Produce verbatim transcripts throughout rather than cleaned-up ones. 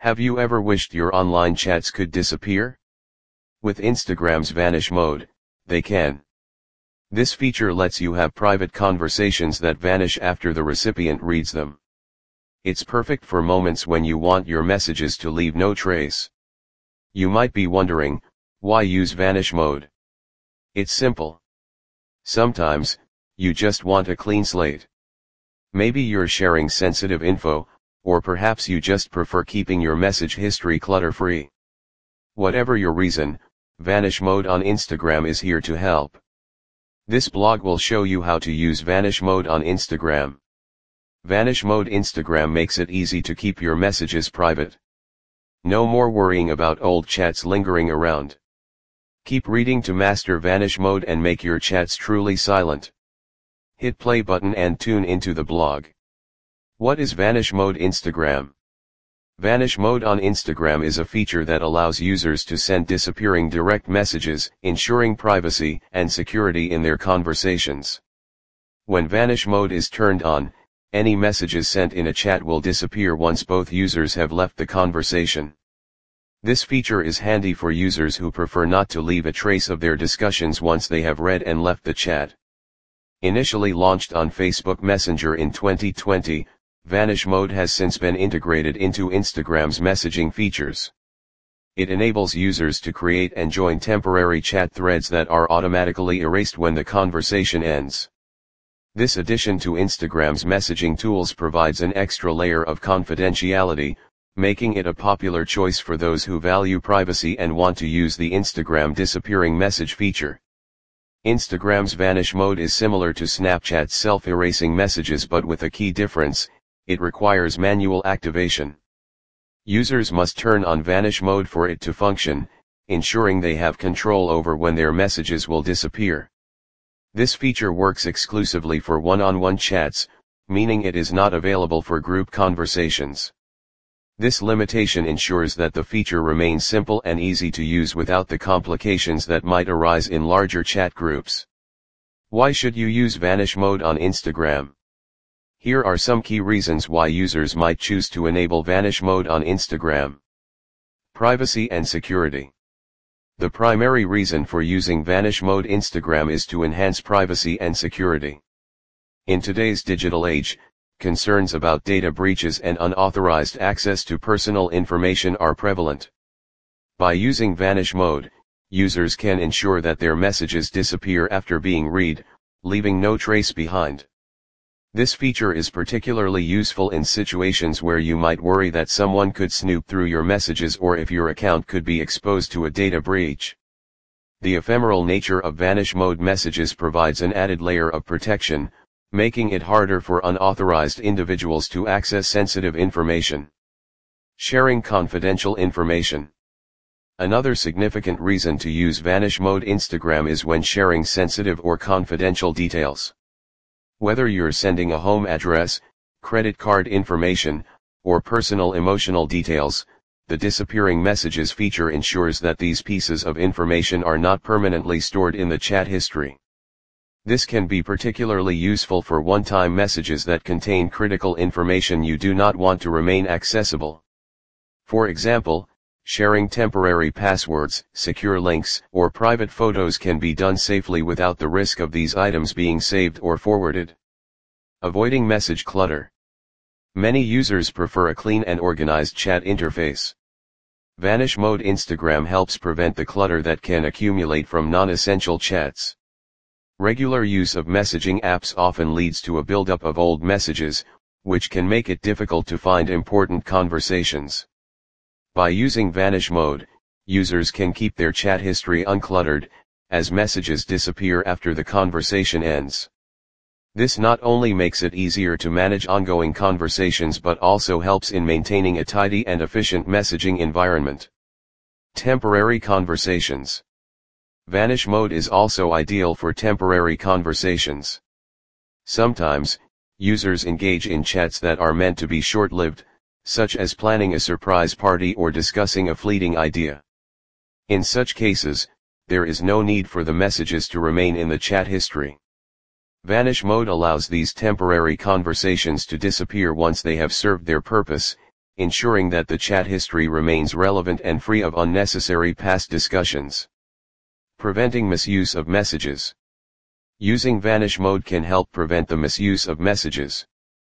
Have you ever wished your online chats could disappear? With Instagram's Vanish Mode, they can. This feature lets you have private conversations that vanish after the recipient reads them. It's perfect for moments when you want your messages to leave no trace. You might be wondering, why use Vanish Mode? It's simple. Sometimes, you just want a clean slate. Maybe you're sharing sensitive info, or perhaps you just prefer keeping your message history clutter-free. Whatever your reason, Vanish Mode on Instagram is here to help. This blog will show you how to use Vanish Mode on Instagram. Vanish Mode Instagram makes it easy to keep your messages private. No more worrying about old chats lingering around. Keep reading to master Vanish Mode and make your chats truly silent. Hit play button and tune into the blog. What is Vanish Mode Instagram? Vanish Mode on Instagram is a feature that allows users to send disappearing direct messages, ensuring privacy and security in their conversations. When Vanish Mode is turned on, any messages sent in a chat will disappear once both users have left the conversation. This feature is handy for users who prefer not to leave a trace of their discussions once they have read and left the chat. Initially launched on Facebook Messenger in twenty twenty, Vanish Mode has since been integrated into Instagram's messaging features. It enables users to create and join temporary chat threads that are automatically erased when the conversation ends. This addition to Instagram's messaging tools provides an extra layer of confidentiality, making it a popular choice for those who value privacy and want to use the Instagram disappearing message feature. Instagram's Vanish Mode is similar to Snapchat's self-erasing messages, but with a key difference: it requires manual activation. Users must turn on Vanish Mode for it to function, ensuring they have control over when their messages will disappear. This feature works exclusively for one-on-one chats, meaning it is not available for group conversations. This limitation ensures that the feature remains simple and easy to use without the complications that might arise in larger chat groups. Why should you use Vanish Mode on Instagram? Here are some key reasons why users might choose to enable Vanish Mode on Instagram. Privacy and security. The primary reason for using Vanish Mode Instagram is to enhance privacy and security. In today's digital age, concerns about data breaches and unauthorized access to personal information are prevalent. By using Vanish Mode, users can ensure that their messages disappear after being read, leaving no trace behind. This feature is particularly useful in situations where you might worry that someone could snoop through your messages or if your account could be exposed to a data breach. The ephemeral nature of Vanish Mode messages provides an added layer of protection, making it harder for unauthorized individuals to access sensitive information. Sharing confidential information. Another significant reason to use Vanish Mode Instagram is when sharing sensitive or confidential details. Whether you're sending a home address, credit card information, or personal emotional details, the disappearing messages feature ensures that these pieces of information are not permanently stored in the chat history. This can be particularly useful for one-time messages that contain critical information you do not want to remain accessible. For example, sharing temporary passwords, secure links, or private photos can be done safely without the risk of these items being saved or forwarded. Avoiding message clutter. Many users prefer a clean and organized chat interface. Vanish Mode Instagram helps prevent the clutter that can accumulate from non-essential chats. Regular use of messaging apps often leads to a buildup of old messages, which can make it difficult to find important conversations. By using Vanish Mode, users can keep their chat history uncluttered, as messages disappear after the conversation ends. This not only makes it easier to manage ongoing conversations but also helps in maintaining a tidy and efficient messaging environment. Temporary conversations. Vanish Mode is also ideal for temporary conversations. Sometimes, users engage in chats that are meant to be short-lived, such as planning a surprise party or discussing a fleeting idea. In such cases, there is no need for the messages to remain in the chat history. Vanish Mode allows these temporary conversations to disappear once they have served their purpose, ensuring that the chat history remains relevant and free of unnecessary past discussions. Preventing misuse of messages. Using Vanish mode can help prevent the misuse of messages.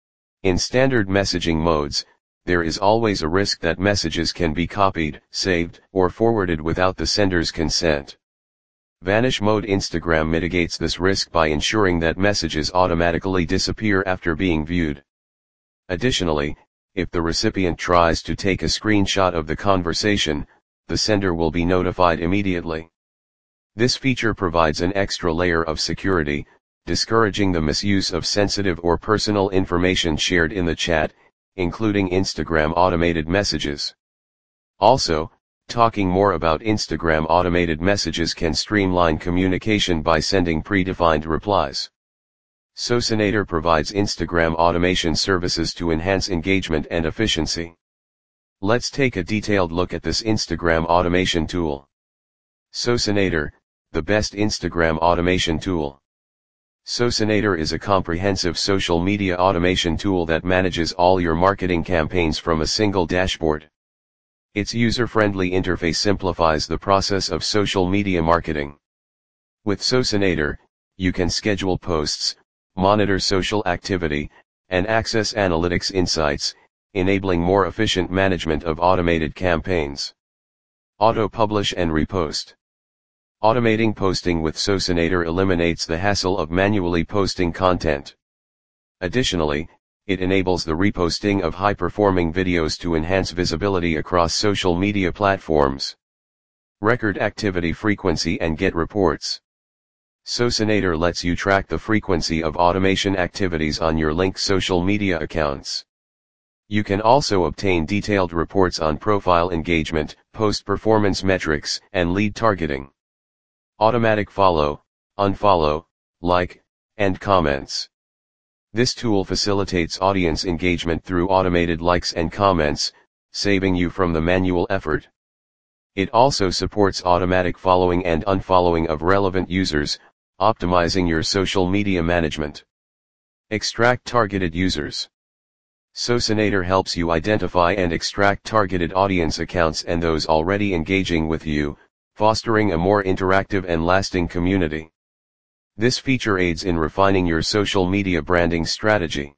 In standard messaging modes, there is always a risk that messages can be copied, saved, or forwarded without the sender's consent. Vanish mode Instagram mitigates this risk by ensuring that messages automatically disappear after being viewed. Additionally, if the recipient tries to take a screenshot of the conversation, the sender will be notified immediately. This feature provides an extra layer of security, discouraging the misuse of sensitive or personal information shared in the chat, including Instagram automated messages. Also, talking more about Instagram automated messages can streamline communication by sending predefined replies. Socinator provides Instagram automation services to enhance engagement and efficiency. Let's take a detailed look at this Instagram automation tool. Socinator, the best Instagram automation tool. Socinator is a comprehensive social media automation tool that manages all your marketing campaigns from a single dashboard. Its user-friendly interface simplifies the process of social media marketing. With Socinator, you can schedule posts, monitor social activity, and access analytics insights, enabling more efficient management of automated campaigns. Auto-publish and repost. Automating posting with Socinator eliminates the hassle of manually posting content. Additionally, it enables the reposting of high-performing videos to enhance visibility across social media platforms. Record activity frequency and get reports. Socinator lets you track the frequency of automation activities on your linked social media accounts. You can also obtain detailed reports on profile engagement, post-performance metrics, and lead targeting. Automatic follow, unfollow, like, and comments. This tool facilitates audience engagement through automated likes and comments, saving you from the manual effort. It also supports automatic following and unfollowing of relevant users, optimizing your social media management. Extract targeted users. Socinator helps you identify and extract targeted audience accounts and those already engaging with you, fostering a more interactive and lasting community. This feature aids in refining your social media branding strategy.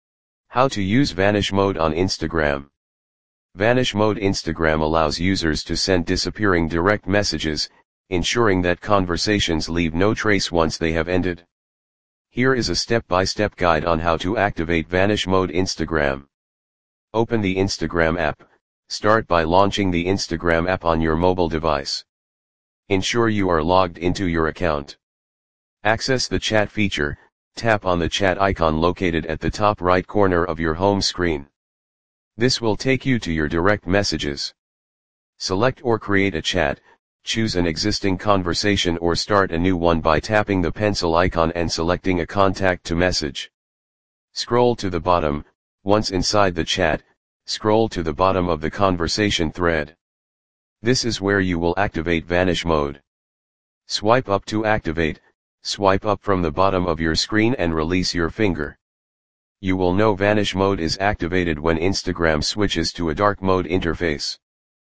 How to use Vanish mode on Instagram. Vanish mode Instagram allows users to send disappearing direct messages, ensuring that conversations leave no trace once they have ended. Here is a step-by-step guide on how to activate Vanish mode Instagram. Open the Instagram app. Start by launching the Instagram app on your mobile device. Ensure you are logged into your account. Access the chat feature. Tap on the chat icon located at the top right corner of your home screen. This will take you to your direct messages. Select or create a chat, choose an existing conversation or start a new one by tapping the pencil icon and selecting a contact to message. Scroll to the bottom. Once inside the chat, scroll to the bottom of the conversation thread. This is where you will activate Vanish mode. Swipe up to activate. Swipe up from the bottom of your screen and release your finger. You will know Vanish mode is activated when Instagram switches to a dark mode interface.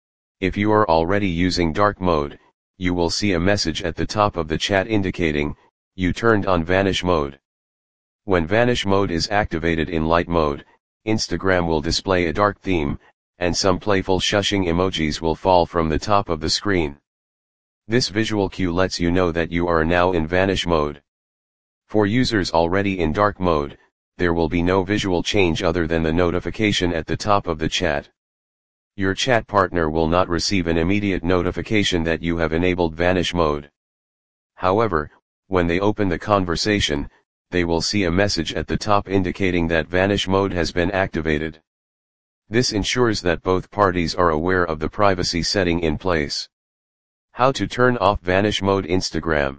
If you are already using dark mode, you will see a message at the top of the chat indicating, you turned on Vanish mode. When Vanish mode is activated in light mode, Instagram will display a dark theme, and some playful shushing emojis will fall from the top of the screen. This visual cue lets you know that you are now in Vanish mode. For users already in dark mode, there will be no visual change other than the notification at the top of the chat. Your chat partner will not receive an immediate notification that you have enabled Vanish mode. However, when they open the conversation, they will see a message at the top indicating that Vanish mode has been activated. This ensures that both parties are aware of the privacy setting in place. How to turn off Vanish mode Instagram.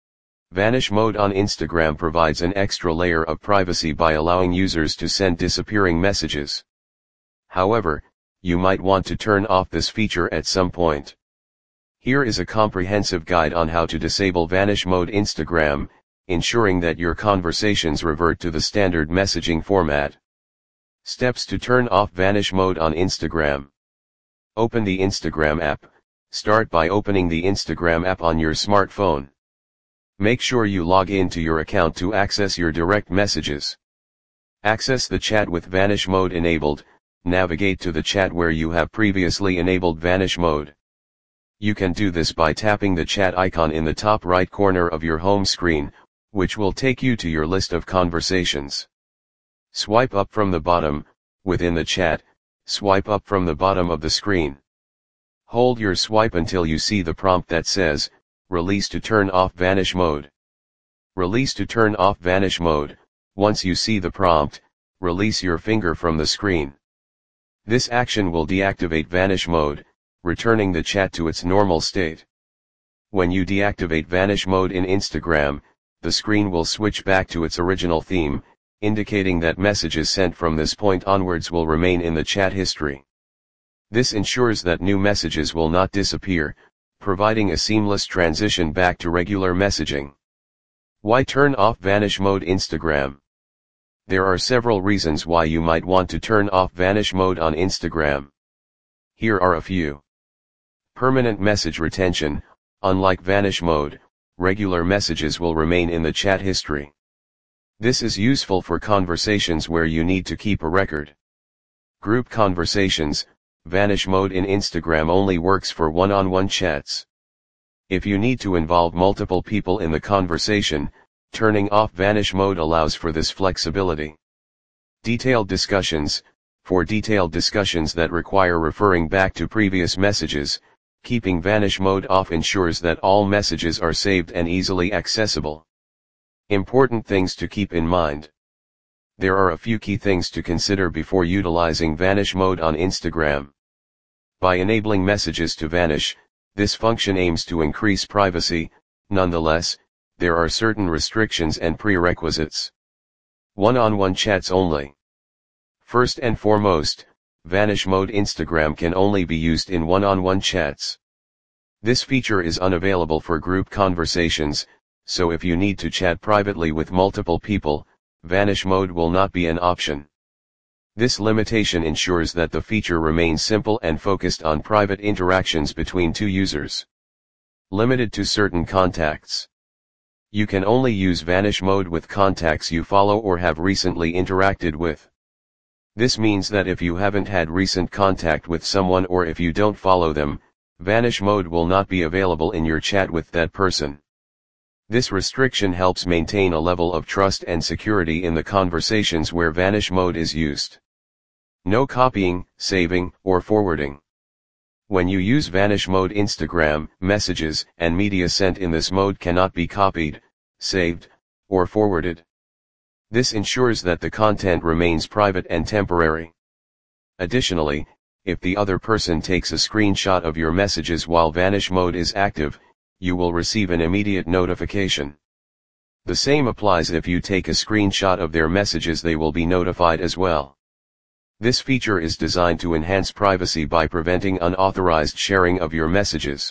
Vanish mode on Instagram provides an extra layer of privacy by allowing users to send disappearing messages. However, you might want to turn off this feature at some point. Here is a comprehensive guide on how to disable Vanish mode Instagram, ensuring that your conversations revert to the standard messaging format. Steps to turn off vanish mode on Instagram. Open the Instagram app. Start by opening the Instagram app on your smartphone. Make sure you log in to your account to access your direct messages. Access the chat with vanish mode enabled. Navigate to the chat where you have previously enabled vanish mode. You can do this by tapping the chat icon in the top right corner of your home screen, which will take you to your list of conversations. Swipe up from the bottom. Within the chat, swipe up from the bottom of the screen. Hold your swipe until you see the prompt that says, Release to turn off vanish mode. Release to turn off vanish mode. Once you see the prompt, release your finger from the screen. This action will deactivate vanish mode, returning the chat to its normal state. When you deactivate vanish mode in Instagram, the screen will switch back to its original theme, indicating that messages sent from this point onwards will remain in the chat history. This ensures that new messages will not disappear, providing a seamless transition back to regular messaging. Why turn off vanish mode Instagram? There are several reasons why you might want to turn off vanish mode on Instagram. Here are a few. Permanent message retention. Unlike vanish mode, regular messages will remain in the chat history. This is useful for conversations where you need to keep a record. Group conversations. Vanish mode in Instagram only works for one-on-one chats. If you need to involve multiple people in the conversation, turning off vanish mode allows for this flexibility. Detailed discussions. For detailed discussions that require referring back to previous messages, keeping vanish mode off ensures that all messages are saved and easily accessible. Important things to keep in mind. There are a few key things to consider before utilizing vanish mode on Instagram. By enabling messages to vanish, this function aims to increase privacy. Nonetheless, there are certain restrictions and prerequisites. One-on-one chats only. First and foremost, vanish mode Instagram can only be used in one-on-one chats. This feature is unavailable for group conversations, so if you need to chat privately with multiple people, vanish mode will not be an option. This limitation ensures that the feature remains simple and focused on private interactions between two users. Limited to certain contacts. You can only use vanish mode with contacts you follow or have recently interacted with. This means that if you haven't had recent contact with someone or if you don't follow them, vanish mode will not be available in your chat with that person. This restriction helps maintain a level of trust and security in the conversations where vanish mode is used. No copying, saving, or forwarding. When you use vanish mode Instagram, messages and media sent in this mode cannot be copied, saved, or forwarded. This ensures that the content remains private and temporary. Additionally, if the other person takes a screenshot of your messages while vanish mode is active, you will receive an immediate notification. The same applies if you take a screenshot of their messages, they will be notified as well. This feature is designed to enhance privacy by preventing unauthorized sharing of your messages.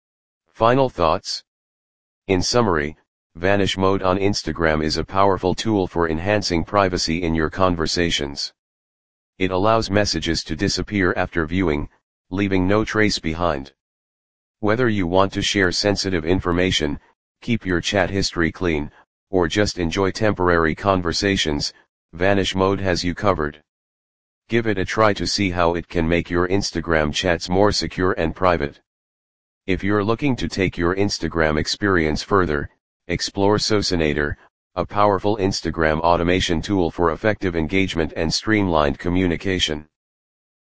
Final thoughts? In summary, vanish mode on Instagram is a powerful tool for enhancing privacy in your conversations. It allows messages to disappear after viewing, leaving no trace behind. Whether you want to share sensitive information, keep your chat history clean, or just enjoy temporary conversations, vanish mode has you covered. Give it a try to see how it can make your Instagram chats more secure and private. If you're looking to take your Instagram experience further, explore Socinator, a powerful Instagram automation tool for effective engagement and streamlined communication.